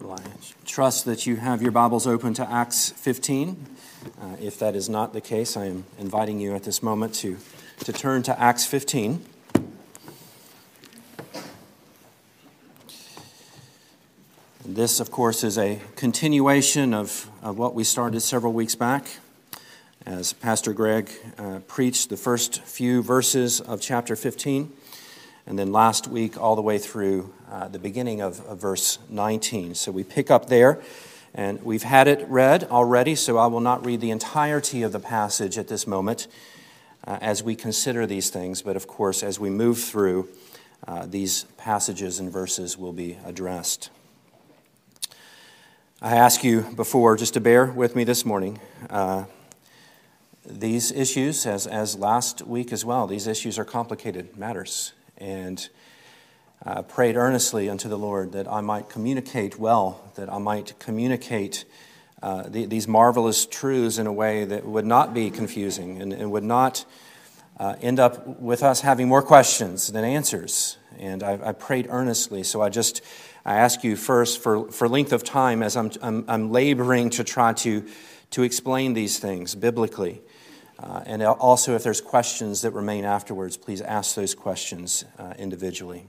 Well, I trust that you have your Bibles open to Acts 15. If that is not the case, I am inviting you at this moment to turn to Acts 15. This, of course, is a continuation of what we started several weeks back as Pastor Greg preached the first few verses of chapter 15, and then last week all the way through the beginning of verse 19. So we pick up there, and we've had it read already, so I will not read the entirety of the passage at this moment as we consider these things, but of course as we move through these passages and verses will be addressed. I ask you before just to bear with me this morning. These issues, as last week as well, these issues are complicated matters. And prayed earnestly unto the Lord that I might communicate well, that I might communicate these marvelous truths in a way that would not be confusing and would not end up with us having more questions than answers. And I prayed earnestly, so I ask you first for length of time as I'm laboring to try to explain these things biblically. And also if there's questions that remain afterwards, please ask those questions individually.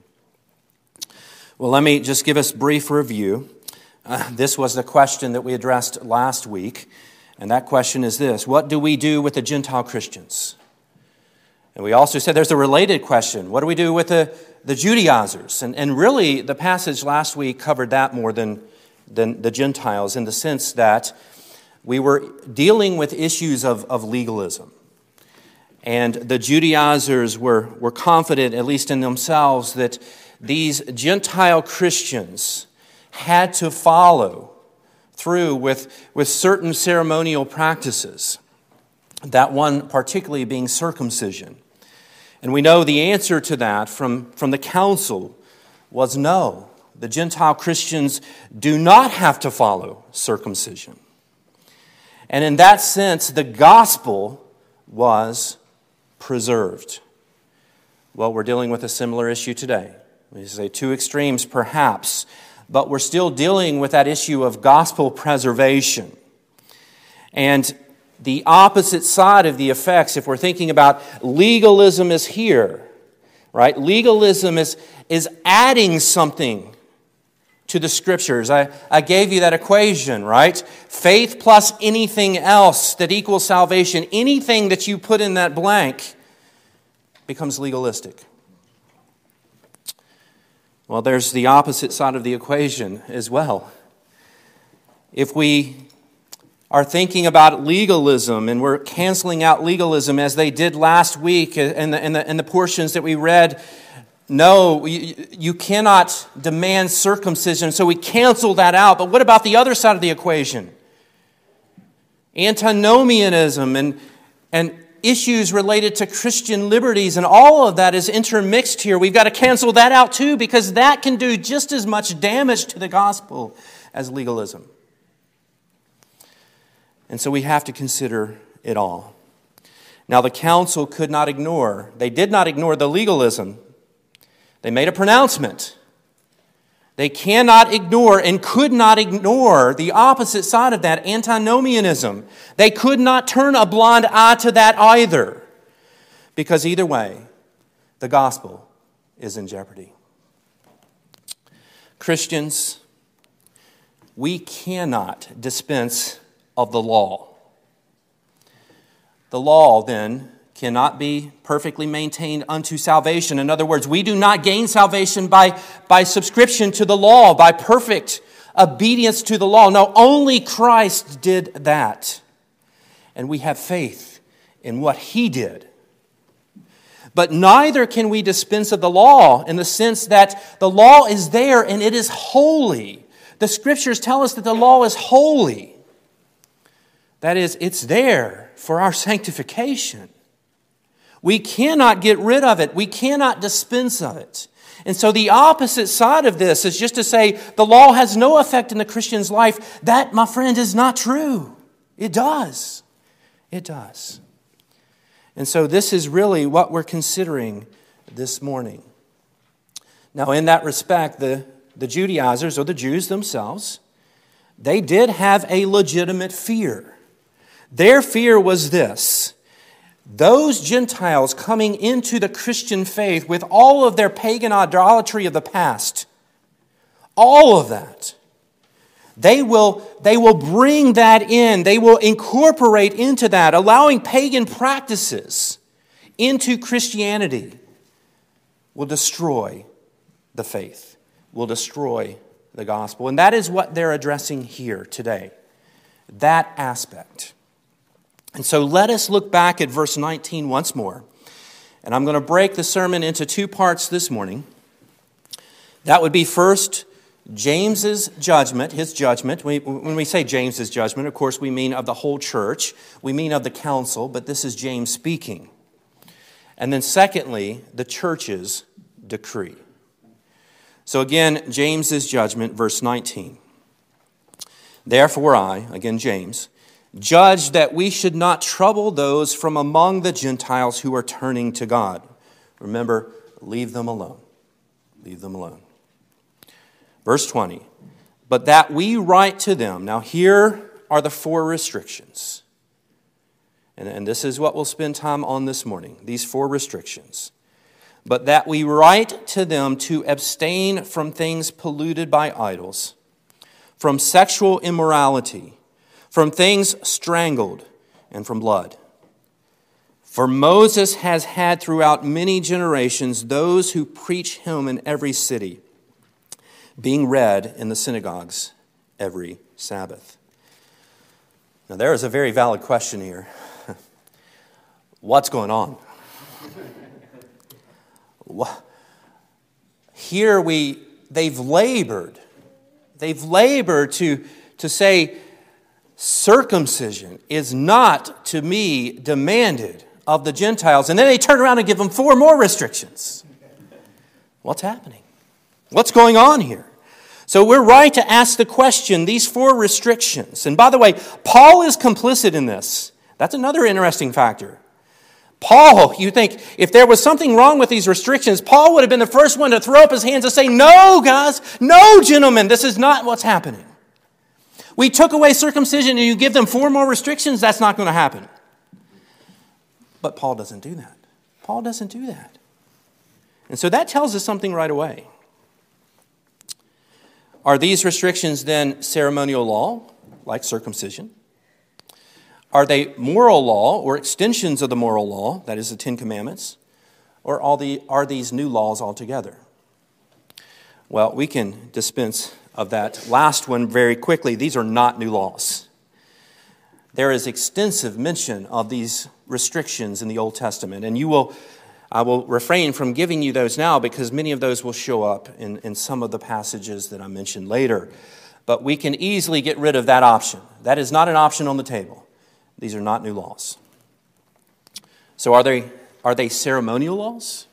Well, let me just give us a brief review. This was the question that we addressed last week, and that question is this: what do we do with the Gentile Christians? And we also said there's a related question: what do we do with the Judaizers? And really, the passage last week covered that more than the Gentiles, in the sense that we were dealing with issues of legalism. And the Judaizers were confident, at least in themselves, that these Gentile Christians had to follow through with certain ceremonial practices, that one particularly being circumcision. And we know the answer to that from the council was no. The Gentile Christians do not have to follow circumcision. And in that sense, the gospel was preserved. Well, we're dealing with a similar issue today. We say two extremes perhaps, but we're still dealing with that issue of gospel preservation. And the opposite side of the effects, if we're thinking about legalism, is here, right? Legalism is adding something to the Scriptures. I gave you that equation, right? Faith plus anything else that equals salvation, anything that you put in that blank becomes legalistic. Well, there's the opposite side of the equation as well. If we are thinking about legalism and we're canceling out legalism as they did last week in the portions that we read, no, you cannot demand circumcision, so we cancel that out. But what about the other side of the equation? Antinomianism and issues related to Christian liberties, and all of that is intermixed here. We've got to cancel that out too, because that can do just as much damage to the gospel as legalism. And so we have to consider it all. Now, the council did not ignore the legalism. They made a pronouncement. They cannot ignore and could not ignore the opposite side of that, antinomianism. They could not turn a blind eye to that either, because either way, the gospel is in jeopardy. Christians, we cannot dispense of the law. The law, then, cannot be perfectly maintained unto salvation. In other words, we do not gain salvation by subscription to the law, by perfect obedience to the law. No, only Christ did that. And we have faith in what He did. But neither can we dispense of the law, in the sense that the law is there and it is holy. The Scriptures tell us that the law is holy. That is, it's there for our sanctification. We cannot get rid of it. We cannot dispense of it. And so the opposite side of this is just to say the law has no effect in the Christian's life. That, my friend, is not true. It does. It does. And so this is really what we're considering this morning. Now, in that respect, the Judaizers, or the Jews themselves, they did have a legitimate fear. Their fear was this: those Gentiles coming into the Christian faith with all of their pagan idolatry of the past, all of that, they will bring that in. They will incorporate into that, allowing pagan practices into Christianity, will destroy the faith, will destroy the gospel. And that is what they're addressing here today, that aspect. And so let us look back at verse 19 once more. And I'm going to break the sermon into two parts this morning. That would be first, James's judgment, his judgment. When we say James's judgment, of course, we mean of the whole church. We mean of the council, but this is James speaking. And then secondly, the church's decree. So again, James's judgment, verse 19. Therefore I, again James, judge that we should not trouble those from among the Gentiles who are turning to God. Remember, leave them alone. Leave them alone. Verse 20, but that we write to them. Now here are the four restrictions. And this is what we'll spend time on this morning, these four restrictions. But that we write to them to abstain from things polluted by idols, from sexual immorality, from things strangled, and from blood. For Moses has had throughout many generations those who preach him in every city, being read in the synagogues every Sabbath. Now there is a very valid question here. What's going on? Here they've labored to say circumcision is not to me demanded of the Gentiles. And then they turn around and give them four more restrictions. What's happening? What's going on here? So we're right to ask the question, these four restrictions. And by the way, Paul is complicit in this. That's another interesting factor. Paul, you think, if there was something wrong with these restrictions, Paul would have been the first one to throw up his hands and say, no, guys, no, gentlemen, this is not what's happening. We took away circumcision and you give them four more restrictions, that's not going to happen. But Paul doesn't do that. Paul doesn't do that. And so that tells us something right away. Are these restrictions then ceremonial law, like circumcision? Are they moral law or extensions of the moral law, that is the Ten Commandments? Or are these new laws altogether? Well, we can dispense of that last one very quickly. These are not new laws. There is extensive mention of these restrictions in the Old Testament, and I will refrain from giving you those now because many of those will show up in some of the passages that I mentioned later. But we can easily get rid of that option. That is not an option on the table. These are not new laws. So are they ceremonial laws?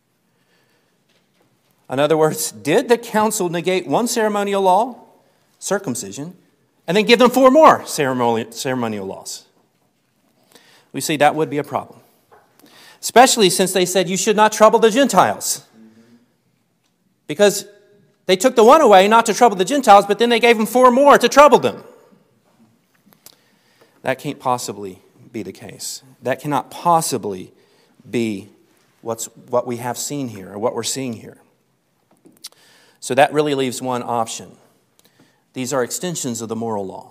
In other words, did the council negate one ceremonial law, circumcision, and then give them four more ceremonial laws? We see that would be a problem. Especially since they said you should not trouble the Gentiles. Because they took the one away not to trouble the Gentiles, but then they gave them four more to trouble them. That can't possibly be the case. That cannot possibly be what we have seen here, or what we're seeing here. So that really leaves one option. These are extensions of the moral law.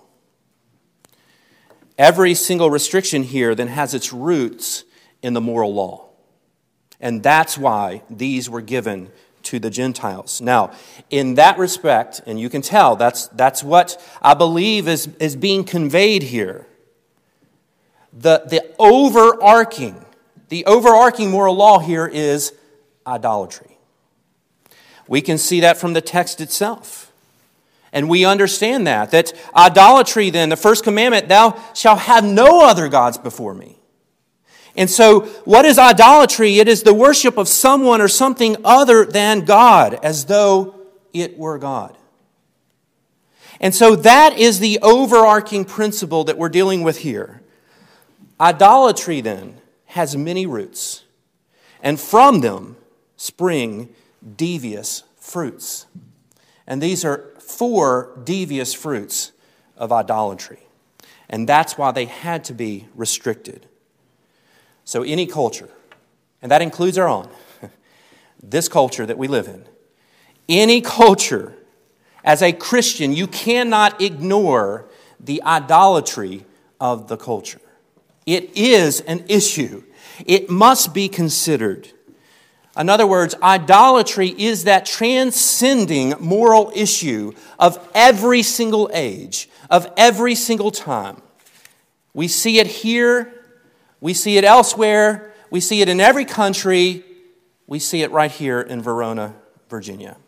Every single restriction here then has its roots in the moral law. And that's why these were given to the Gentiles. Now, in that respect, and you can tell, that's what I believe is being conveyed here. The overarching moral law here is idolatry. We can see that from the text itself. And we understand that idolatry then, the first commandment, thou shalt have no other gods before me. And so what is idolatry? It is the worship of someone or something other than God, as though it were God. And so that is the overarching principle that we're dealing with here. Idolatry then has many roots, and from them spring devious fruits. And these are four devious fruits of idolatry. And that's why they had to be restricted. So any culture, and that includes our own, this culture that we live in, any culture, as a Christian, you cannot ignore the idolatry of the culture. It is an issue. It must be considered. In other words, idolatry is that transcending moral issue of every single age, of every single time. We see it here, we see it elsewhere, we see it in every country, we see it right here in Verona, Virginia.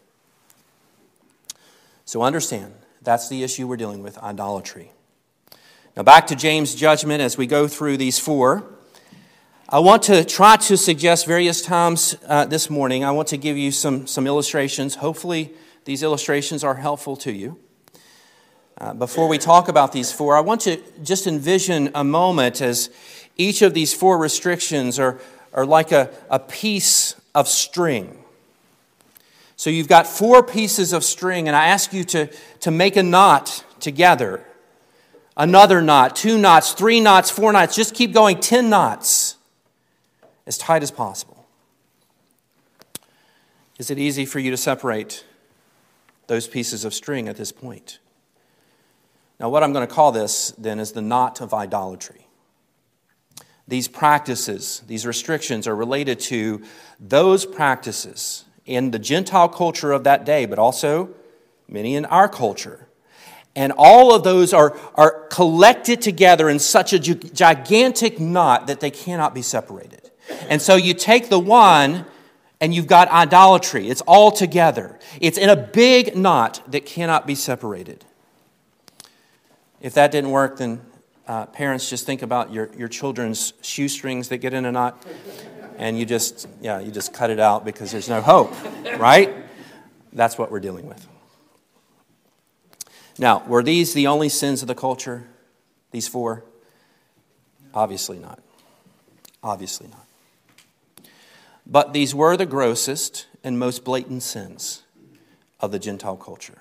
So understand, that's the issue we're dealing with, idolatry. Now back to James' judgment as we go through these four. I want to try to suggest various times this morning, I want to give you some illustrations. Hopefully these illustrations are helpful to you. Before we talk about these four, I want to just envision a moment as each of these four restrictions are like a piece of string. So you've got four pieces of string, and I ask you to make a knot together. Another knot, 2 knots, 3 knots, 4 knots. Just keep going, 10 knots. As tight as possible. Is it easy for you to separate those pieces of string at this point? Now, what I'm going to call this, then, is the knot of idolatry. These practices, these restrictions are related to those practices in the Gentile culture of that day, but also many in our culture. And all of those are collected together in such a gigantic knot that they cannot be separated. And so you take the one and you've got idolatry. It's all together. It's in a big knot that cannot be separated. If that didn't work, then parents, just think about your children's shoestrings that get in a knot. And you just cut it out because there's no hope, right? That's what we're dealing with. Now, were these the only sins of the culture? These four? Obviously not. Obviously not. But these were the grossest and most blatant sins of the Gentile culture.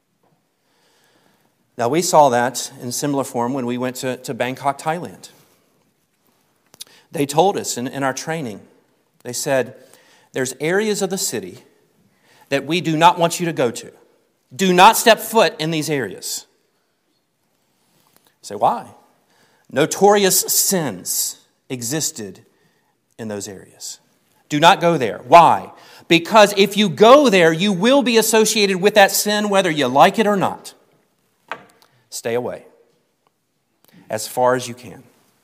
Now, we saw that in similar form when we went to Bangkok, Thailand. They told us in our training, they said, there's areas of the city that we do not want you to go to. Do not step foot in these areas. Say, why? Notorious sins existed in those areas. Do not go there. Why? Because if you go there, you will be associated with that sin whether you like it or not. Stay away as far as you can.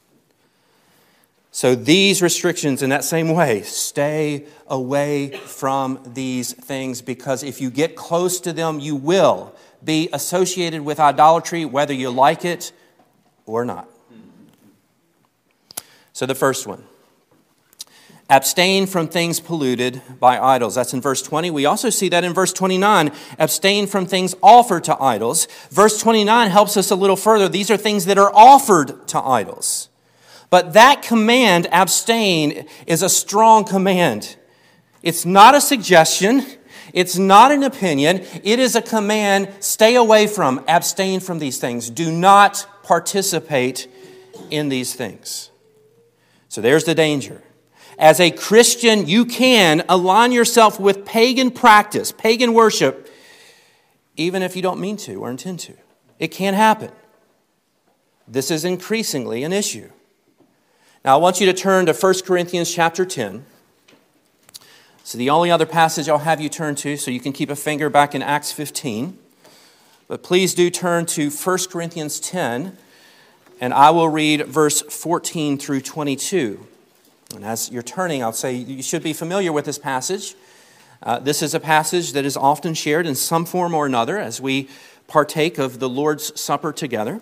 So these restrictions in that same way, stay away from these things because if you get close to them, you will be associated with idolatry whether you like it or not. So the first one. Abstain from things polluted by idols. That's in verse 20. We also see that in verse 29. Abstain from things offered to idols. Verse 29 helps us a little further. These are things that are offered to idols. But that command, abstain, is a strong command. It's not a suggestion. It's not an opinion. It is a command. Stay away from, abstain from these things. Do not participate in these things. So there's the danger. As a Christian, you can align yourself with pagan practice, pagan worship, even if you don't mean to or intend to. It can happen. This is increasingly an issue. Now, I want you to turn to 1 Corinthians chapter 10. So the only other passage I'll have you turn to, so you can keep a finger back in Acts 15. But please do turn to 1 Corinthians 10, and I will read verse 14 through 22. And as you're turning, I'll say you should be familiar with this passage. This is a passage that is often shared in some form or another as we partake of the Lord's Supper together.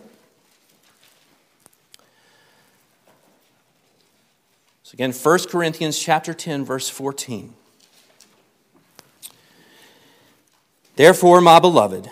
So again, 1 Corinthians chapter 10, verse 14. Therefore, my beloved,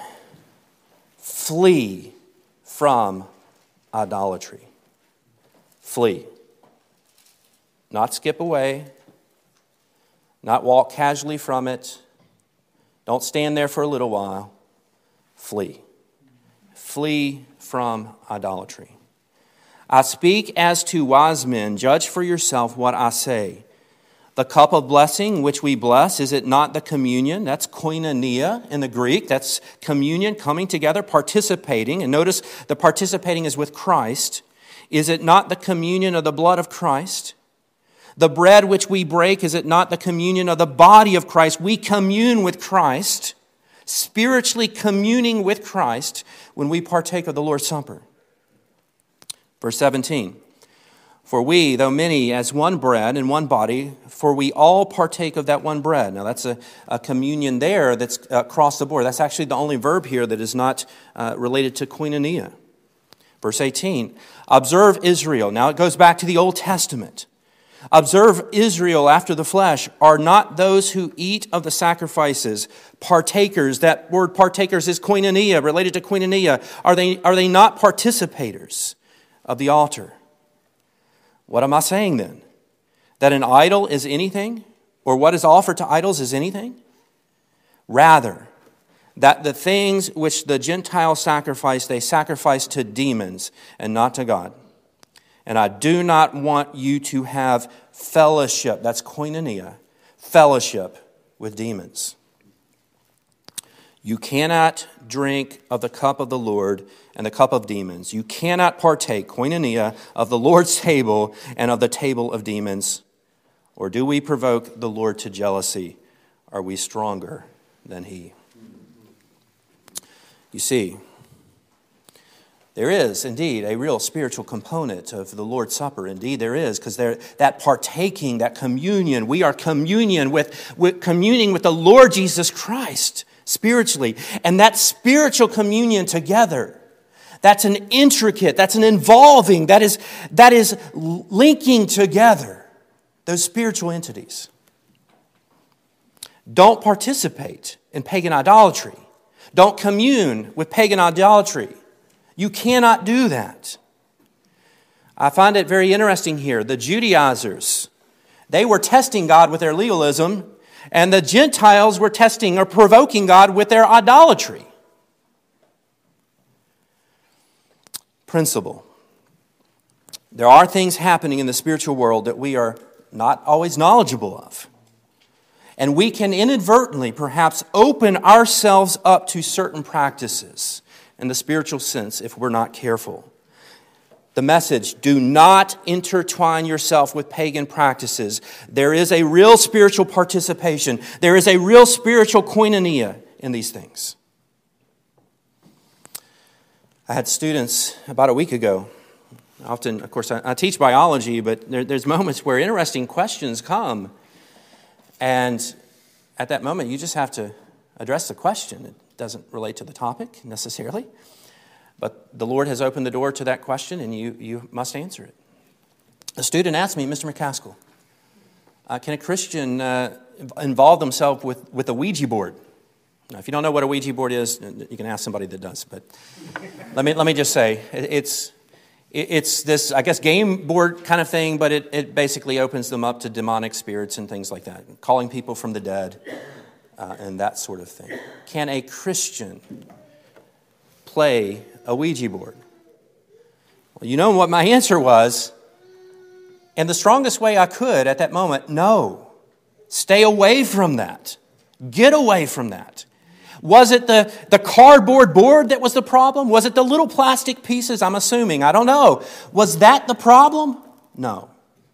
flee from idolatry. Flee. Not skip away. Not walk casually from it. Don't stand there for a little while. Flee. flee from idolatry. I speak as to wise men. Judge for yourself what I say. The cup of blessing which we bless, is it not the communion? That's koinonia in the Greek. That's communion, coming together, participating. And notice the participating is with Christ. Is it not the communion of the blood of Christ? The bread which we break, is it not the communion of the body of Christ? We commune with Christ, spiritually communing with Christ when we partake of the Lord's Supper. Verse 17. For we, though many, as one bread and one body, for we all partake of that one bread. Now that's a communion there that's across the board. That's actually the only verb here that is not related to koinonia. Verse 18, observe Israel. Now it goes back to the Old Testament. Observe Israel after the flesh. Are not those who eat of the sacrifices partakers? That word partakers is koinonia, related to koinonia. Are they not participators of the altar? What am I saying then? That an idol is anything? Or what is offered to idols is anything? Rather, that the things which the Gentiles sacrifice, they sacrifice to demons and not to God. And I do not want you to have fellowship, that's koinonia, fellowship with demons. You cannot drink of the cup of the Lord and the cup of demons. You cannot partake, koinonia, of the Lord's table and of the table of demons. Or do we provoke the Lord to jealousy? Are we stronger than He? You see, there is indeed a real spiritual component of the Lord's Supper. Indeed, there is, because that partaking, that communion, we are communing with the Lord Jesus Christ spiritually. And that spiritual communion together, that's an intricate, that's an involving, that is linking together those spiritual entities. Don't participate in pagan idolatry. Don't commune with pagan idolatry. You cannot do that. I find it very interesting here. The Judaizers, they were testing God with their legalism, and the Gentiles were testing or provoking God with their idolatry. Principle. There are things happening in the spiritual world that we are not always knowledgeable of. And we can inadvertently perhaps open ourselves up to certain practices in the spiritual sense if we're not careful. The message, do not intertwine yourself with pagan practices. There is a real spiritual participation. There is a real spiritual koinonia in these things. I had students about a week ago. Often, of course, I teach biology, but there's moments where interesting questions come. And at that moment, you just have to address the question. It doesn't relate to the topic necessarily. But the Lord has opened the door to that question, and you must answer it. A student asked me, Mr. McCaskill, can a Christian involve themselves with a Ouija board? Now, if you don't know what a Ouija board is, you can ask somebody that does. But let me just say, it's this, I guess, game board kind of thing, but it basically opens them up to demonic spirits and things like that, calling people from the dead and that sort of thing. Can a Christian play a Ouija board? Well, you know what my answer was, and the strongest way I could at that moment, no. Stay away from that. Get away from that. Was it the cardboard board that was the problem? Was it the little plastic pieces? I'm assuming. I don't know. Was that the problem? No.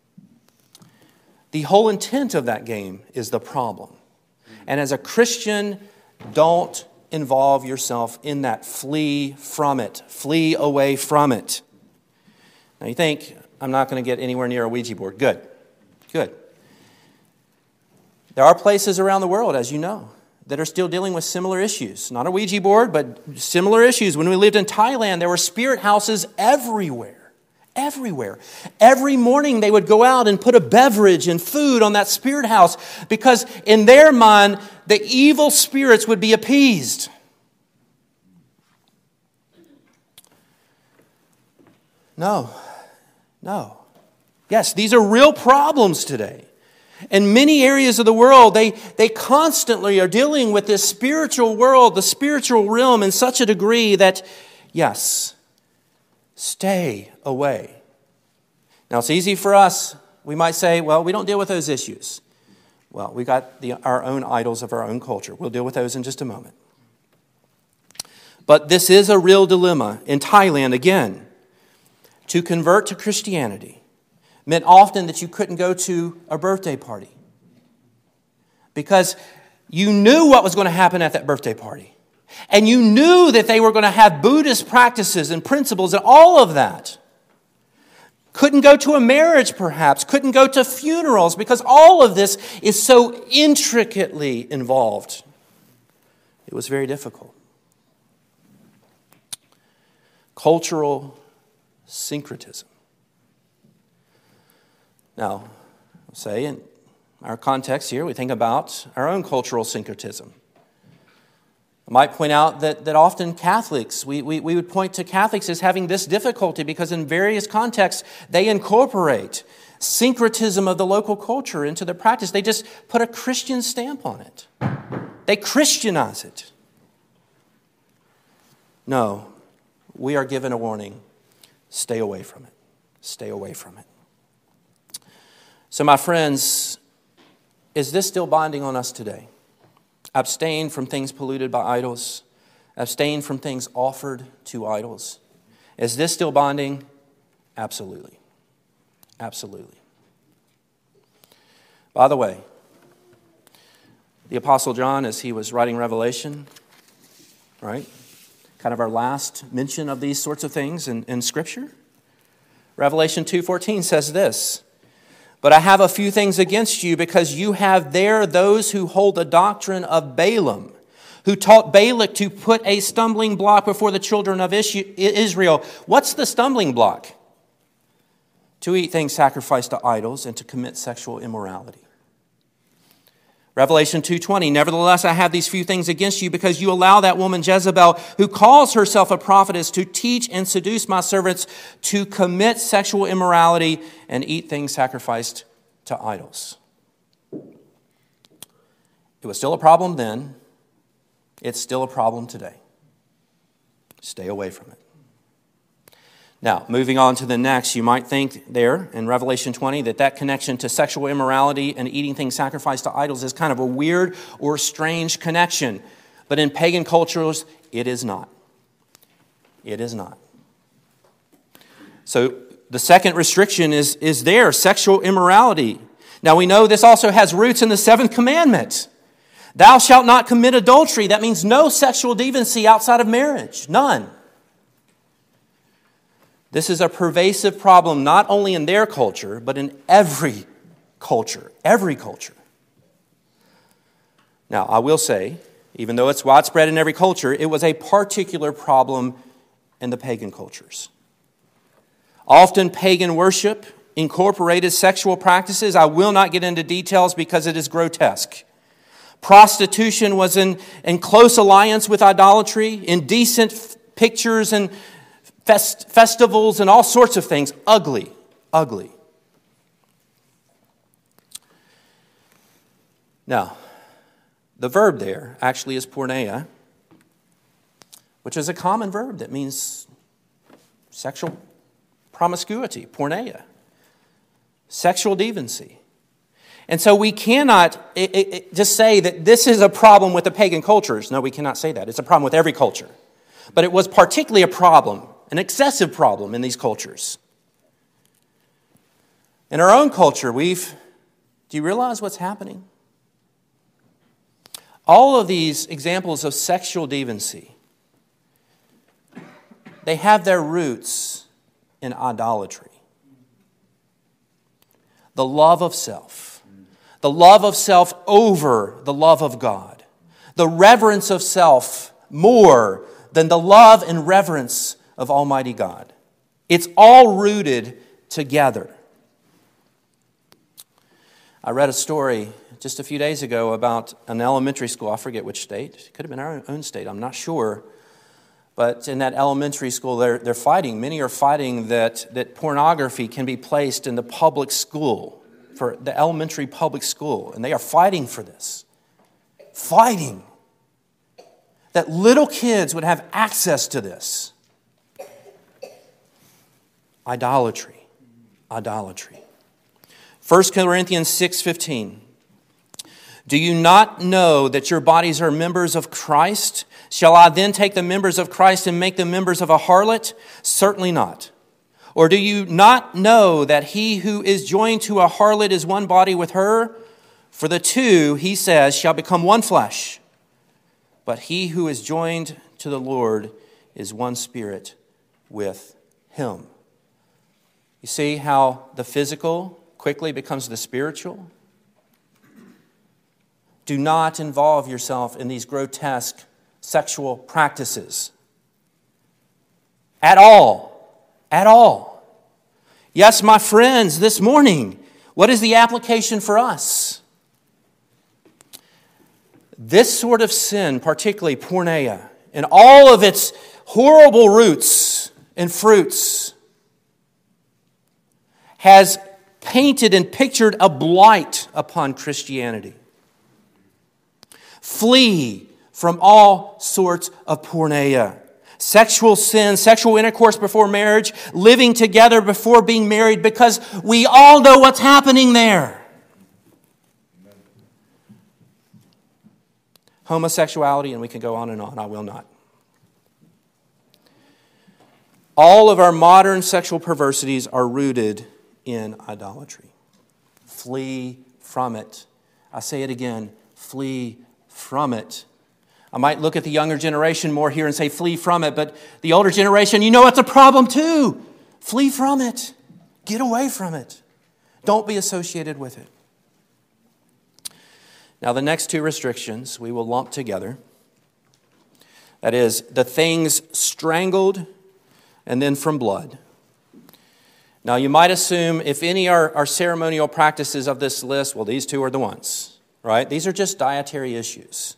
The whole intent of that game is the problem. And as a Christian, don't involve yourself in that. Flee from it. Flee away from it. Now you think, I'm not going to get anywhere near a Ouija board. Good. Good. There are places around the world, as you know, that are still dealing with similar issues. Not a Ouija board, but similar issues. When we lived in Thailand, there were spirit houses everywhere. Everywhere. Every morning they would go out and put a beverage and food on that spirit house because in their mind, the evil spirits would be appeased. No. Yes, these are real problems today. In many areas of the world, they constantly are dealing with this spiritual world, the spiritual realm in such a degree that yes, stay away. Now, it's easy for us. We might say, well, we don't deal with those issues. Well, we got our own idols of our own culture. We'll deal with those in just a moment. But this is a real dilemma. In Thailand, again, to convert to Christianity meant often that you couldn't go to a birthday party because you knew what was going to happen at that birthday party. And you knew that they were going to have Buddhist practices and principles and all of that. Couldn't go to a marriage, perhaps. Couldn't go to funerals because all of this is so intricately involved. It was very difficult. Cultural syncretism. Now, say in our context here, we think about our own cultural syncretism. I might point out that often Catholics, we would point to Catholics as having this difficulty because in various contexts, they incorporate syncretism of the local culture into their practice. They just put a Christian stamp on it. They Christianize it. No, we are given a warning. Stay away from it. Stay away from it. So my friends, is this still binding on us today? Abstain from things polluted by idols. Abstain from things offered to idols. Is this still binding? Absolutely. Absolutely. By the way, the Apostle John, as he was writing Revelation, right? Kind of our last mention of these sorts of things in Scripture. Revelation 2:14 says this, "But I have a few things against you, because you have there those who hold the doctrine of Balaam, who taught Balak to put a stumbling block before the children of Israel." What's the stumbling block? To eat things sacrificed to idols and to commit sexual immorality. Revelation 2:20, "Nevertheless, I have these few things against you, because you allow that woman Jezebel, who calls herself a prophetess, to teach and seduce my servants to commit sexual immorality and eat things sacrificed to idols." It was still a problem then. It's still a problem today. Stay away from it. Now, moving on to the next, you might think there in Revelation 20 that connection to sexual immorality and eating things sacrificed to idols is kind of a weird or strange connection. But in pagan cultures, it is not. It is not. So the second restriction is there, sexual immorality. Now we know this also has roots in the seventh commandment. Thou shalt not commit adultery. That means no sexual deviancy outside of marriage. None. This is a pervasive problem not only in their culture, but in every culture. Every culture. Now, I will say, even though it's widespread in every culture, it was a particular problem in the pagan cultures. Often pagan worship incorporated sexual practices. I will not get into details because it is grotesque. Prostitution was in close alliance with idolatry, indecent pictures and festivals and all sorts of things. Ugly, ugly. Now, the verb there actually is porneia, which is a common verb that means sexual promiscuity, porneia, sexual deviancy. And so we cannot just say that this is a problem with the pagan cultures. No, we cannot say that. It's a problem with every culture. But it was particularly a problem, an excessive problem in these cultures. In our own culture, do you realize what's happening? All of these examples of sexual deviancy, they have their roots in idolatry. The love of self. The love of self over the love of God. The reverence of self more than the love and reverence of Almighty God. It's all rooted together. I read a story just a few days ago about an elementary school. I forget which state. It could have been our own state. I'm not sure. But in that elementary school, they're fighting. Many are fighting that pornography can be placed in the public school, for the elementary public school. And they are fighting for this. Fighting. That little kids would have access to this. Idolatry. Idolatry. 1 Corinthians 6:15. Do you not know that your bodies are members of Christ? Shall I then take the members of Christ and make them members of a harlot? Certainly not. Or do you not know that he who is joined to a harlot is one body with her? For the two, he says, shall become one flesh. But he who is joined to the Lord is one spirit with him. You see how the physical quickly becomes the spiritual? Do not involve yourself in these grotesque sexual practices. At all. At all. Yes, my friends, this morning, what is the application for us? This sort of sin, particularly porneia, and all of its horrible roots and fruits, has painted and pictured a blight upon Christianity. Flee from all sorts of porneia. Sexual sin, sexual intercourse before marriage, living together before being married, because we all know what's happening there. Homosexuality, and we can go on and on. I will not. All of our modern sexual perversities are rooted in idolatry. Flee from it. I say it again, flee from it. I might look at the younger generation more here and say flee from it, but the older generation, you know it's a problem too. Flee from it. Get away from it. Don't be associated with it. Now the next two restrictions we will lump together. That is, the things strangled and then from blood. Now you might assume if any are ceremonial practices of this list, well, these two are the ones, right? These are just dietary issues.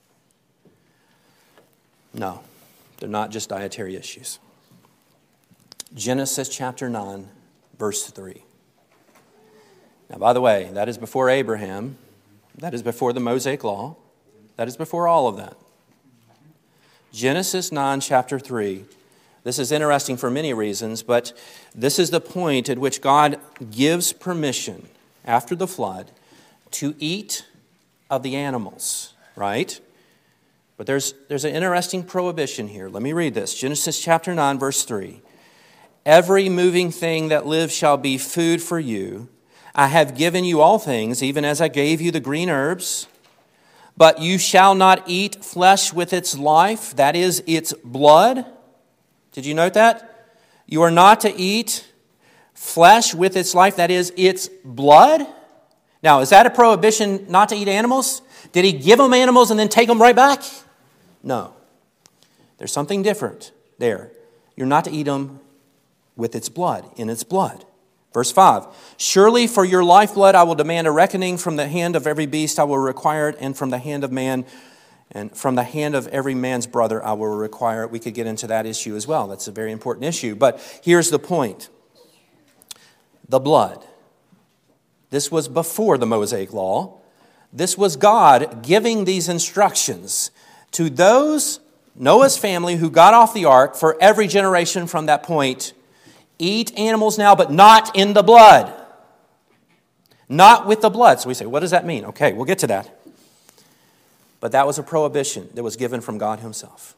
No, they're not just dietary issues. Genesis chapter 9, verse 3. Now, by the way, that is before Abraham. That is before the Mosaic Law. That is before all of that. Genesis 9, chapter 3. This is interesting for many reasons, but this is the point at which God gives permission after the flood to eat of the animals, right? But there's an interesting prohibition here. Let me read this. Genesis chapter 9, verse 3. Every moving thing that lives shall be food for you. I have given you all things, even as I gave you the green herbs. But you shall not eat flesh with its life, that is, its blood. Did you note that? You are not to eat flesh with its life, that is, its blood. Now, is that a prohibition not to eat animals? Did he give them animals and then take them right back? No. There's something different there. You're not to eat them with its blood, in its blood. Verse 5, surely for your lifeblood I will demand a reckoning. From the hand of every beast I will require it, and from the hand of man, and from the hand of every man's brother I will require it. We could get into that issue as well. That's a very important issue. But here's the point. The blood. This was before the Mosaic Law. This was God giving these instructions to those, Noah's family, who got off the ark for every generation from that point. Eat animals now, but not in the blood. Not with the blood. So we say, what does that mean? Okay, we'll get to that. But that was a prohibition that was given from God himself.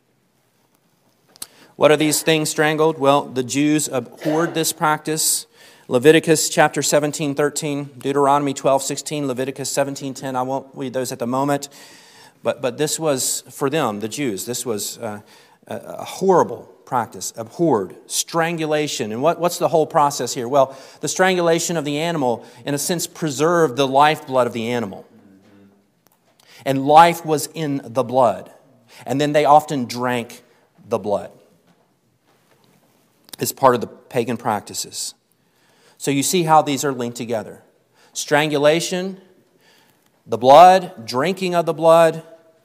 What are these things strangled? Well, the Jews abhorred this practice. Leviticus chapter 17:13, Deuteronomy 12:16, Leviticus 17:10. I won't read those at the moment. But this was, for them, the Jews, this was a horrible practice, abhorred, strangulation. And what's the whole process here? Well, the strangulation of the animal, in a sense, preserved the lifeblood of the animal. And life was in the blood. And then they often drank the blood as part of the pagan practices. So you see how these are linked together. Strangulation, the blood, drinking of the blood.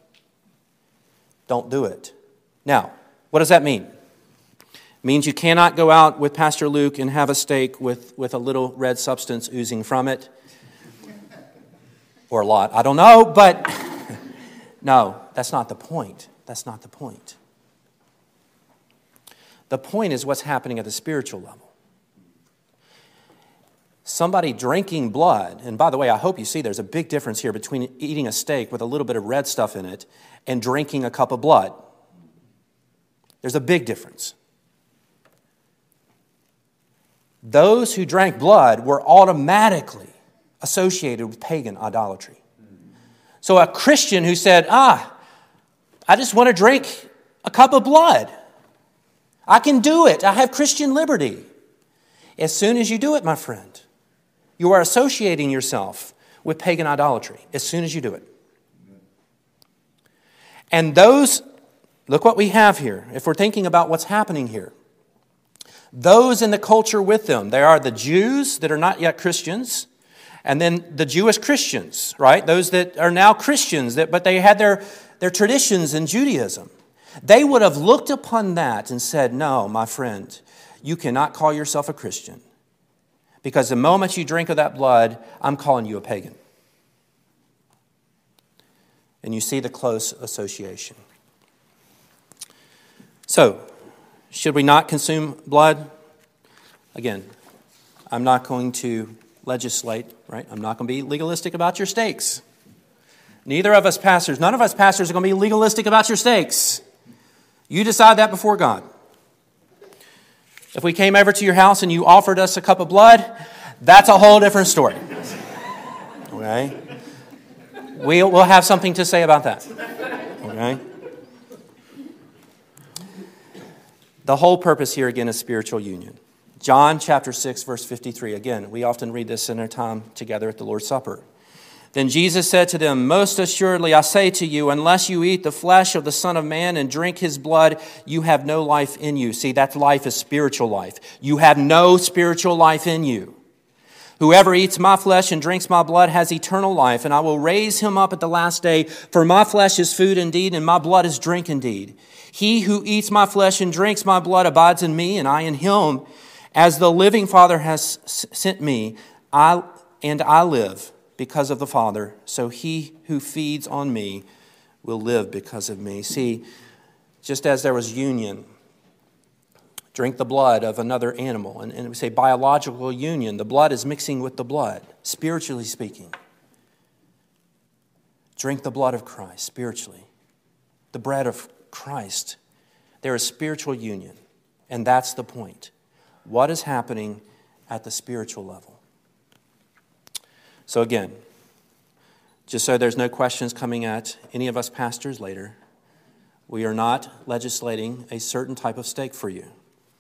Don't do it. Now, what does that mean? It means you cannot go out with Pastor Luke and have a steak with a little red substance oozing from it. Or a lot, I don't know, but no, that's not the point. That's not the point. The point is what's happening at the spiritual level. somebody drinking blood, and by the way, I hope you see there's a big difference here between eating a steak with a little bit of red stuff in it and drinking a cup of blood. There's a big difference. Those who drank blood were automatically associated with pagan idolatry. So a Christian who said, I just want to drink a cup of blood. I can do it. I have Christian liberty. As soon as you do it, my friend, you are associating yourself with pagan idolatry. As soon as you do it. And those, look what we have here. If we're thinking about what's happening here. Those in the culture with them, they are the Jews that are not yet Christians, and then the Jewish Christians, right? Those that are now Christians, but they had their traditions in Judaism. They would have looked upon that and said, no, my friend, you cannot call yourself a Christian. Because the moment you drink of that blood, I'm calling you a pagan. And you see the close association. So, should we not consume blood? Again, I'm not going to legislate, right? I'm not going to be legalistic about your steaks. Neither of us pastors, none of us pastors are going to be legalistic about your steaks. You decide that before God. If we came over to your house and you offered us a cup of blood, that's a whole different story. Okay? We'll have something to say about that. Okay? The whole purpose here, again, is spiritual union. John chapter 6, verse 53. Again, we often read this in our time together at the Lord's Supper. Then Jesus said to them, most assuredly I say to you, unless you eat the flesh of the Son of Man and drink his blood, you have no life in you. See, that life is spiritual life. You have no spiritual life in you. Whoever eats my flesh and drinks my blood has eternal life, and I will raise him up at the last day. For my flesh is food indeed, and my blood is drink indeed. He who eats my flesh and drinks my blood abides in me, and I in him. As the living Father has sent me, I live because of the Father, so he who feeds on me will live because of me. See, just as there was union, drink the blood of another animal, and we say biological union, the blood is mixing with the blood, spiritually speaking. Drink the blood of Christ, spiritually. The bread of Christ. There is spiritual union, and that's the point. What is happening at the spiritual level? So again, just so there's no questions coming at any of us pastors later, we are not legislating a certain type of steak for you.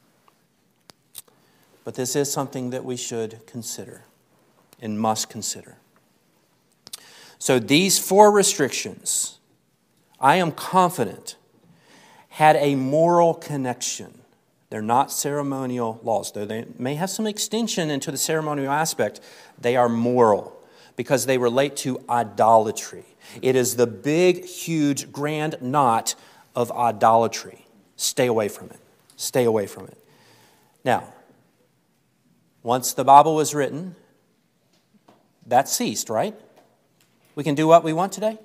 But this is something that we should consider and must consider. So these 4 restrictions, I am confident, had a moral connection. They're not ceremonial laws, though they may have some extension into the ceremonial aspect. They are moral because they relate to idolatry. It is the big, huge, grand knot of idolatry. Stay away from it. Stay away from it. Now, once the Bible was written, that ceased, right? We can do what we want today?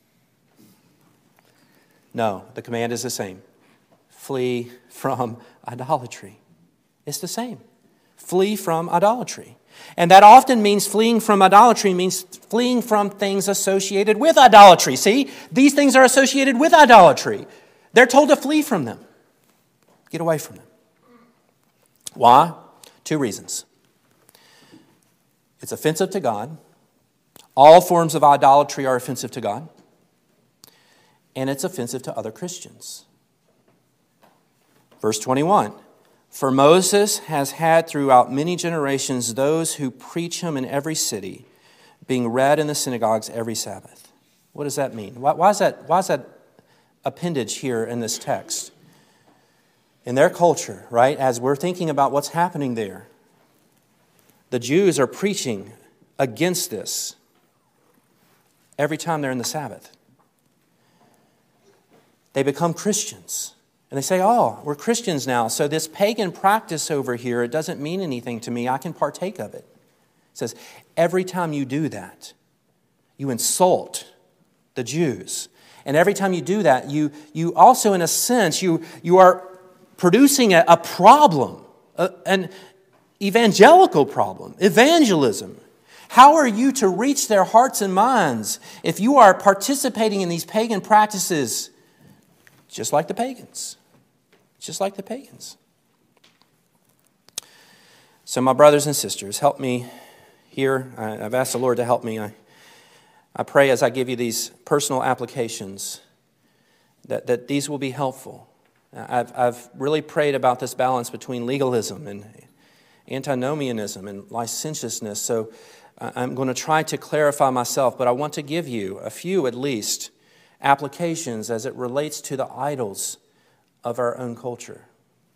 No, the command is the same. Flee from idolatry. It's the same. Flee from idolatry. And that often means fleeing from idolatry means fleeing from things associated with idolatry. See, these things are associated with idolatry. They're told to flee from them. Get away from them. Why? 2 reasons. It's offensive to God. All forms of idolatry are offensive to God. And it's offensive to other Christians. Verse 21, for Moses has had throughout many generations those who preach him in every city, being read in the synagogues every Sabbath. What does that mean? Why is that appendage here in this text? In their culture, right, as we're thinking about what's happening there, the Jews are preaching against this every time they're in the Sabbath. They become Christians. And they say, oh, we're Christians now, so this pagan practice over here, it doesn't mean anything to me. I can partake of it. It says, every time you do that, you insult the Jews. And every time you do that, you also, in a sense, you are producing a problem. And evangelical problem, evangelism. How are you to reach their hearts and minds if you are participating in these pagan practices just like the pagans? Just like the pagans. So my brothers and sisters, help me here. I've asked the Lord to help me. I pray as I give you these personal applications that these will be helpful. I've really prayed about this balance between legalism and antinomianism and licentiousness. So I'm going to try to clarify myself, but I want to give you a few at least applications as it relates to the idols of our own culture.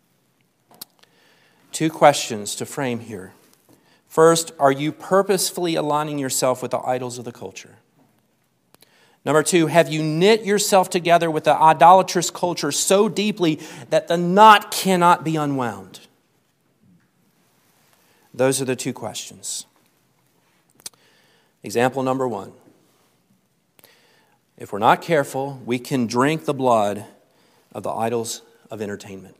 2 questions to frame here. First, are you purposefully aligning yourself with the idols of the culture? Number 2, have you knit yourself together with the idolatrous culture so deeply that the knot cannot be unwound? Those are the 2 questions. Example number 1. If we're not careful, we can drink the blood of the idols of entertainment.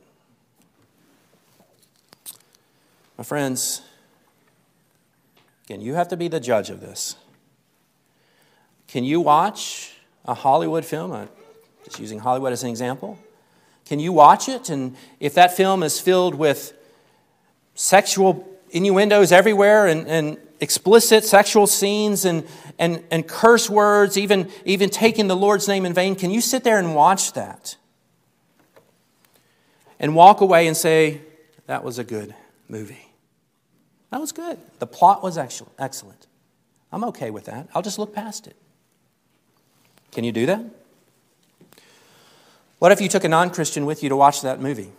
My friends, again, you have to be the judge of this. Can you watch a Hollywood film? I'm just using Hollywood as an example. Can you watch it? And if that film is filled with sexual innuendos everywhere and explicit sexual scenes and curse words, even taking the Lord's name in vain, can you sit there and watch that? And walk away and say, that was a good movie. That was good. The plot was excellent. I'm okay with that. I'll just look past it. Can you do that? What if you took a non-Christian with you to watch that movie?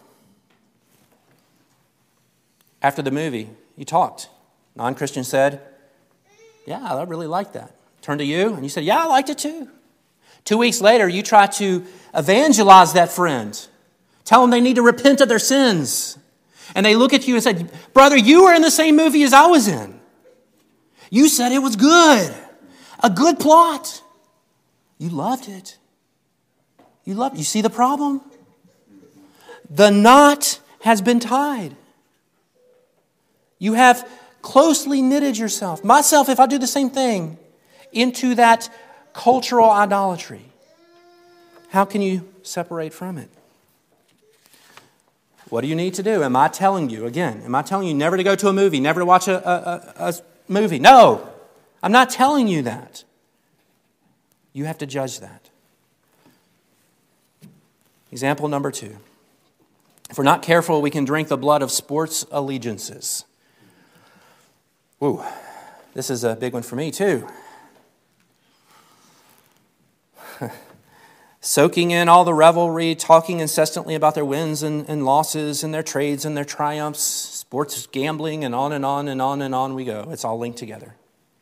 After the movie, you talked. Non-Christian said, yeah, I really liked that. Turned to you and you said, yeah, I liked it too. 2 weeks later, you try to evangelize that friend. Tell them they need to repent of their sins. And they look at you and say, brother, you were in the same movie as I was in. You said it was good. A good plot. You loved it. You see the problem? The knot has been tied. You have closely knitted yourself, myself, if I do the same thing, into that cultural idolatry. How can you separate from it? What do you need to do? Am I telling you never to go to a movie, never to watch a movie? No, I'm not telling you that. You have to judge that. Example number 2. If we're not careful, we can drink the blood of sports allegiances. Ooh, this is a big one for me too. Soaking in all the revelry, talking incessantly about their wins and losses and their trades and their triumphs, sports gambling, and on and on and on and on we go. It's all linked together.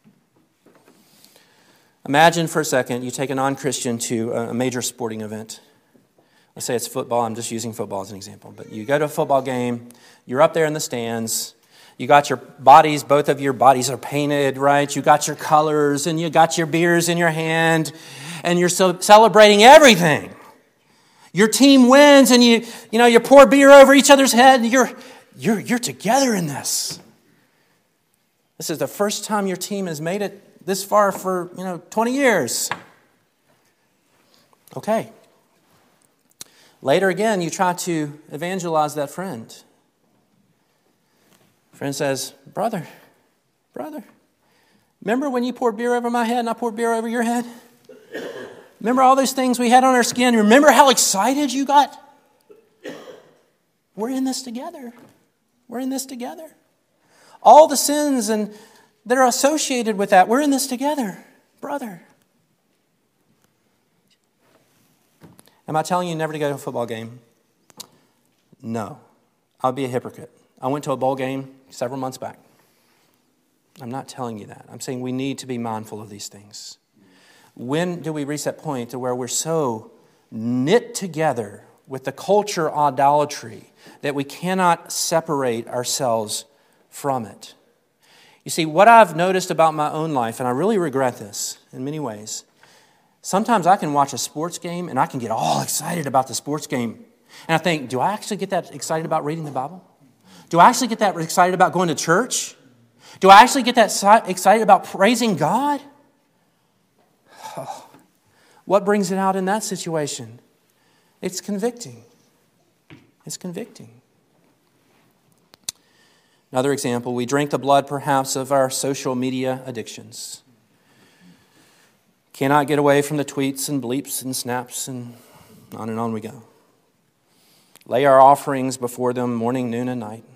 Imagine for a second you take a non-Christian to a major sporting event. Let's say it's football. I'm just using football as an example. But you go to a football game. You're up there in the stands. You got your bodies. Both of your bodies are painted, right? You got your colors and you got your beers in your hand. And you're celebrating everything. Your team wins and you pour beer over each other's head. And you're together in this. This is the first time your team has made it this far for 20 years. Okay. Later again, you try to evangelize that friend. Friend says, brother, remember when you poured beer over my head and I poured beer over your head? Remember all those things we had on our skin? Remember how excited you got? We're in this together. We're in this together. All the sins that are associated with that, we're in this together, brother. Am I telling you never to go to a football game? No. I'll be a hypocrite. I went to a bowl game several months back. I'm not telling you that. I'm saying we need to be mindful of these things. When do we reach that point to where we're so knit together with the culture idolatry that we cannot separate ourselves from it? You see, what I've noticed about my own life, and I really regret this in many ways, sometimes I can watch a sports game and I can get all excited about the sports game. And I think, do I actually get that excited about reading the Bible? Do I actually get that excited about going to church? Do I actually get that excited about praising God? Oh, what brings it out in that situation? It's convicting. It's convicting. Another example, we drink the blood perhaps of our social media addictions. Cannot get away from the tweets and bleeps and snaps and on we go. Lay our offerings before them morning, noon, and night.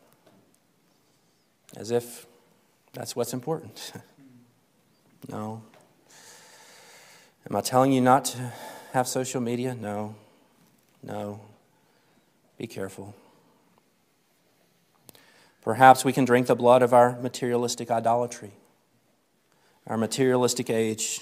As if that's what's important. No. Am I telling you not to have social media? No. No. Be careful. Perhaps we can drink the blood of our materialistic idolatry, our materialistic age.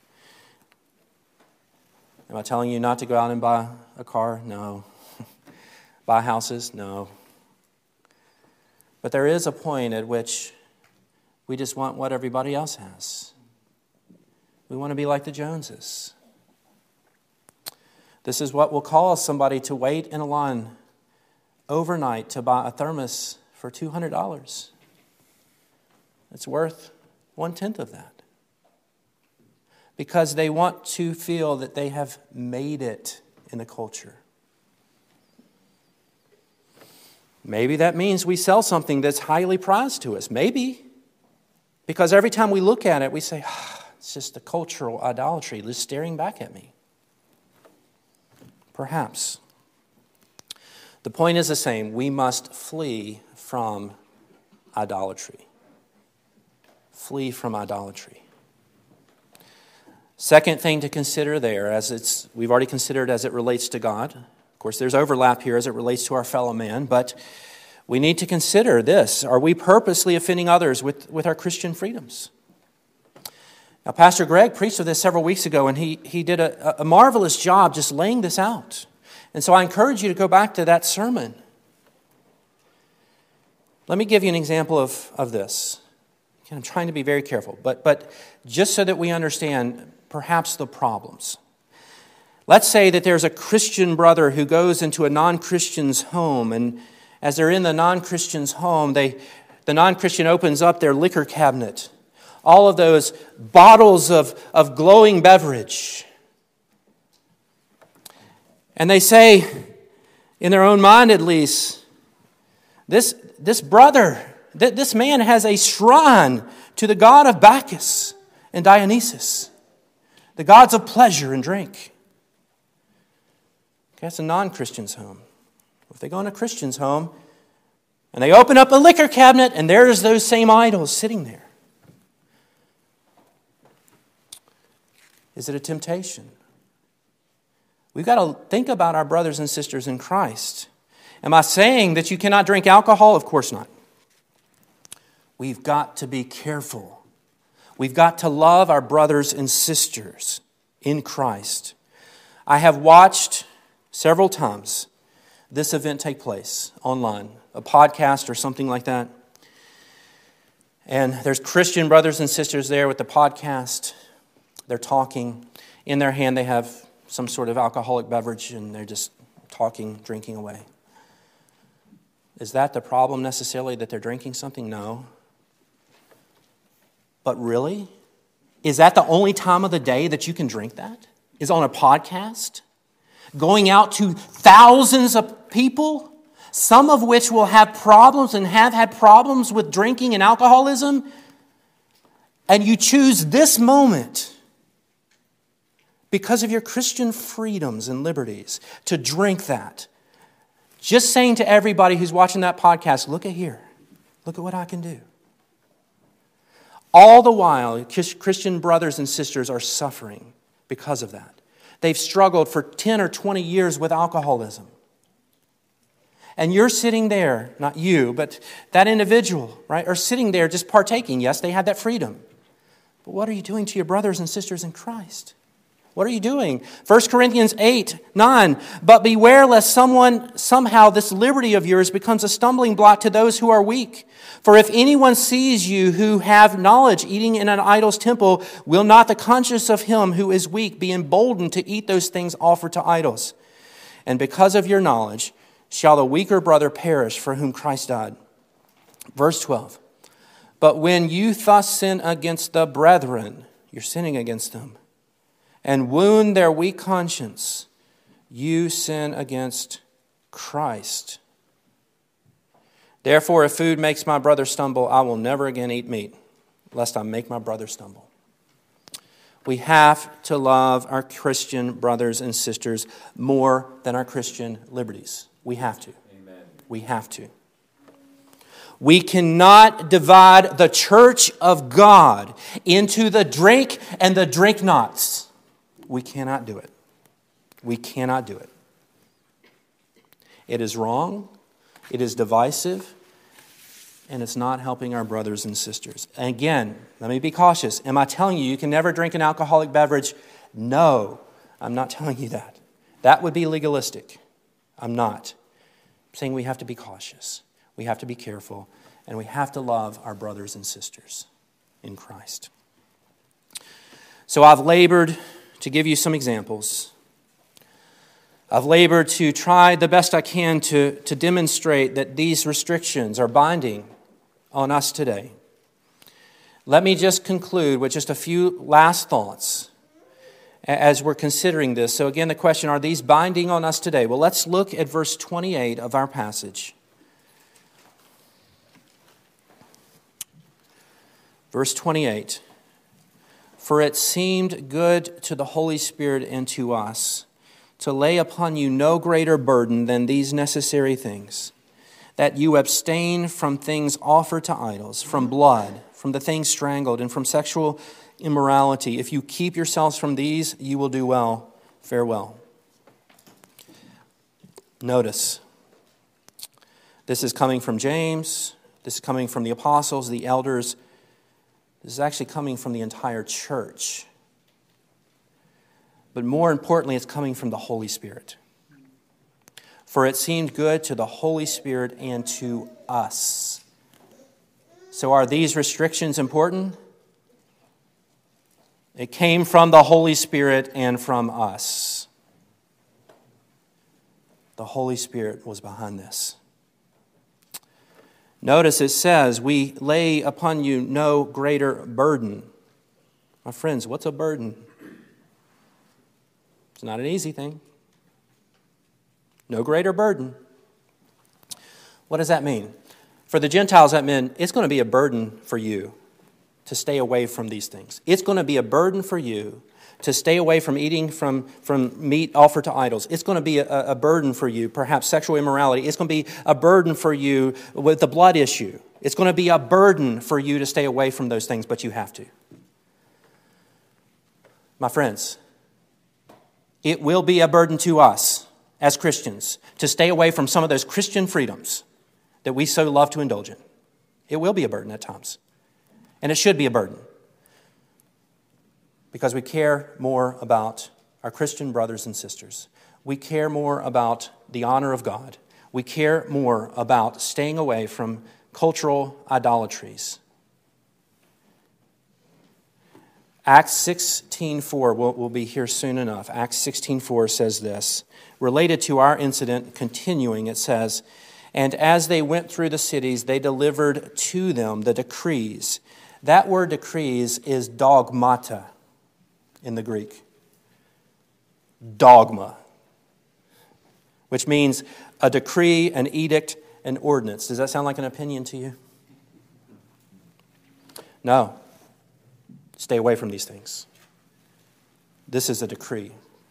Am I telling you not to go out and buy a car? No. Buy houses? No. But there is a point at which we just want what everybody else has. We want to be like the Joneses. This is what will cause somebody to wait in a line overnight to buy a thermos for $200. It's worth 1/10 of that. Because they want to feel that they have made it in the culture. Maybe that means we sell something that's highly prized to us. Maybe. Because every time we look at it, we say, it's just a cultural idolatry just staring back at me. Perhaps. The point is the same. We must flee from idolatry. Flee from idolatry. Second thing to consider there, we've already considered as it relates to God. Of course, there's overlap here as it relates to our fellow man, but we need to consider this. Are we purposely offending others with our Christian freedoms? Now, Pastor Greg preached of this several weeks ago, and he did a marvelous job just laying this out. And so I encourage you to go back to that sermon. Let me give you an example of this. I'm trying to be very careful, but just so that we understand perhaps the problems. Let's say that there's a Christian brother who goes into a non-Christian's home, and as they're in the non-Christian's home, the non-Christian opens up their liquor cabinet. All of those bottles of glowing beverage. And they say, in their own mind at least, this brother, this man has a shrine to the god of Bacchus and Dionysus, the gods of pleasure and drink. Okay, that's a non-Christian's home. If they go in a Christian's home and they open up a liquor cabinet and there's those same idols sitting there, is it a temptation? We've got to think about our brothers and sisters in Christ. Am I saying that you cannot drink alcohol? Of course not. We've got to be careful. We've got to love our brothers and sisters in Christ. I have watched several times this event take place online, a podcast or something like that. And there's Christian brothers and sisters there with the podcast. They're talking. In their hand they have some sort of alcoholic beverage and they're just talking, drinking away. Is that the problem necessarily, that they're drinking something? No. But really? Is that the only time of the day that you can drink that? Is on a podcast? Going out to thousands of people, some of which will have problems and have had problems with drinking and alcoholism, and you choose this moment because of your Christian freedoms and liberties to drink that. Just saying to everybody who's watching that podcast, look at here. Look at what I can do. All the while, Christian brothers and sisters are suffering because of that. They've struggled for 10 or 20 years with alcoholism. And you're sitting there, not you, but that individual, right, are sitting there just partaking. Yes, they had that freedom. But what are you doing to your brothers and sisters in Christ? What are you doing? 1 Corinthians 8:9. But beware lest somehow this liberty of yours becomes a stumbling block to those who are weak. For if anyone sees you who have knowledge eating in an idol's temple, will not the conscience of him who is weak be emboldened to eat those things offered to idols? And because of your knowledge, shall the weaker brother perish for whom Christ died. Verse 12. But when you thus sin against the brethren, you're sinning against them, and wound their weak conscience, you sin against Christ. Therefore, if food makes my brother stumble, I will never again eat meat, lest I make my brother stumble. We have to love our Christian brothers and sisters more than our Christian liberties. We have to. Amen. We have to. We cannot divide the church of God into the drink and the drink-nots. We cannot do it. We cannot do it. It is wrong. It is divisive. And it's not helping our brothers and sisters. And again, let me be cautious. Am I telling you can never drink an alcoholic beverage? No, I'm not telling you that. That would be legalistic. I'm not. I'm saying we have to be cautious. We have to be careful. And we have to love our brothers and sisters in Christ. So I've labored to give you some examples. I've labored to try the best I can to demonstrate that these restrictions are binding on us today. Let me just conclude with just a few last thoughts as we're considering this. So again, the question, are these binding on us today? Well, let's look at verse 28 of our passage. Verse 28. For it seemed good to the Holy Spirit and to us to lay upon you no greater burden than these necessary things, that you abstain from things offered to idols, from blood, from the things strangled, and from sexual immorality. If you keep yourselves from these, you will do well. Farewell. Notice, this is coming from James. This is coming from the apostles, the elders. This is actually coming from the entire church. But more importantly, it's coming from the Holy Spirit. For it seemed good to the Holy Spirit and to us. So are these restrictions important? It came from the Holy Spirit and from us. The Holy Spirit was behind this. Notice it says, we lay upon you no greater burden. My friends, what's a burden? It's not an easy thing. No greater burden. What does that mean? For the Gentiles, that meant it's going to be a burden for you to stay away from these things. It's going to be a burden for you to stay away from eating from meat offered to idols. It's going to be a burden for you, perhaps sexual immorality. It's going to be a burden for you with the blood issue. It's going to be a burden for you to stay away from those things, but you have to. My friends, it will be a burden to us as Christians to stay away from some of those Christian freedoms that we so love to indulge in. It will be a burden at times. And it should be a burden. Because we care more about our Christian brothers and sisters. We care more about the honor of God. We care more about staying away from cultural idolatries. Acts 16:4 will be here soon enough. Acts 16:4 says this. Related to our incident, continuing, it says, and as they went through the cities, they delivered to them the decrees. That word decrees is dogmata in the Greek. Dogma. Which means a decree, an edict, an ordinance. Does that sound like an opinion to you? No. Stay away from these things. This is a decree.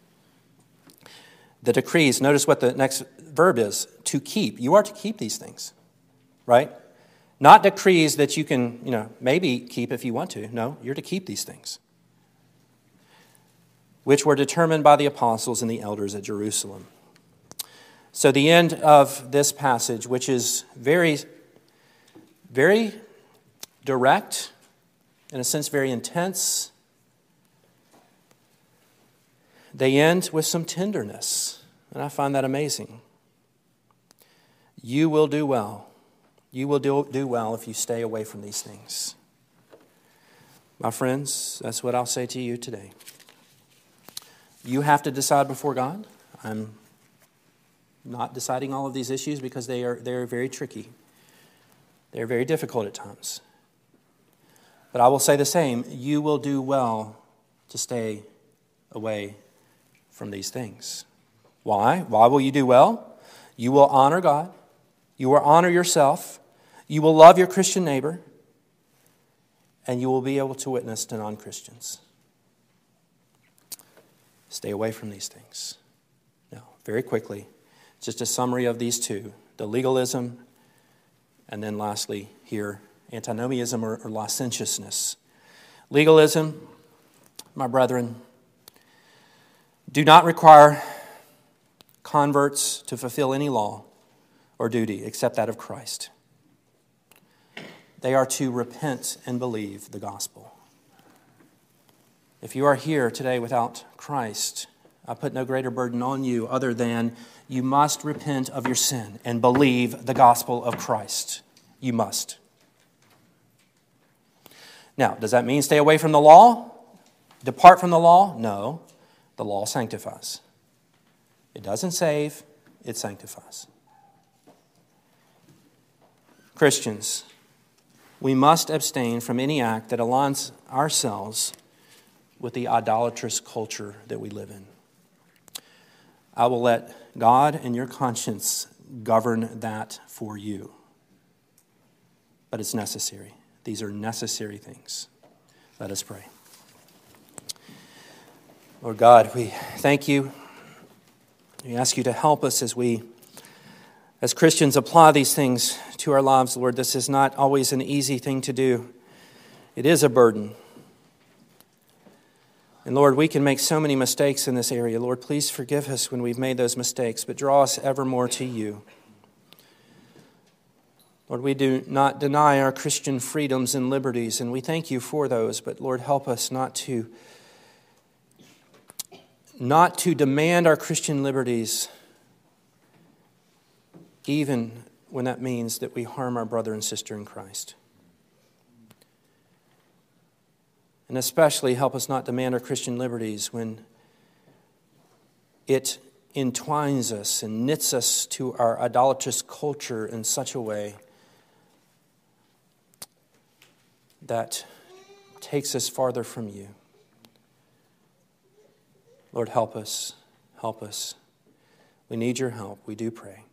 The decrees, notice what the next verb is, to keep. You are to keep these things, right? Not decrees that you can, maybe keep if you want to. No, you're to keep these things, which were determined by the apostles and the elders at Jerusalem. So the end of this passage, which is very, very direct, in a sense very intense, they end with some tenderness, and I find that amazing. You will do well. You will do well if you stay away from these things. My friends, that's what I'll say to you today. You have to decide before God. I'm not deciding all of these issues because they're very tricky. They're very difficult at times. But I will say the same, you will do well to stay away from these things. Why? Why will you do well? You will honor God. You will honor yourself. You will love your Christian neighbor. And you will be able to witness to non-Christians. Stay away from these things. Now, very quickly, just a summary of these two. The legalism, and then lastly here, antinomianism or licentiousness. Legalism, my brethren, do not require converts to fulfill any law or duty except that of Christ. They are to repent and believe the gospel. If you are here today without Christ, I put no greater burden on you other than you must repent of your sin and believe the gospel of Christ. You must. Now, does that mean stay away from the law? Depart from the law? No. The law sanctifies. It doesn't save, it sanctifies. Christians, we must abstain from any act that aligns ourselves with the idolatrous culture that we live in. I will let God and your conscience govern that for you. But it's necessary. These are necessary things. Let us pray. Lord God, we thank you. We ask you to help us as Christians, apply these things to our lives, Lord. This is not always an easy thing to do. It is a burden. And Lord, we can make so many mistakes in this area. Lord, please forgive us when we've made those mistakes, but draw us ever more to you. Lord, we do not deny our Christian freedoms and liberties, and we thank you for those, but Lord, help us not to demand our Christian liberties, even when that means that we harm our brother and sister in Christ. And especially help us not demand our Christian liberties when it entwines us and knits us to our idolatrous culture in such a way that takes us farther from you. Lord, help us. Help us. We need your help. We do pray.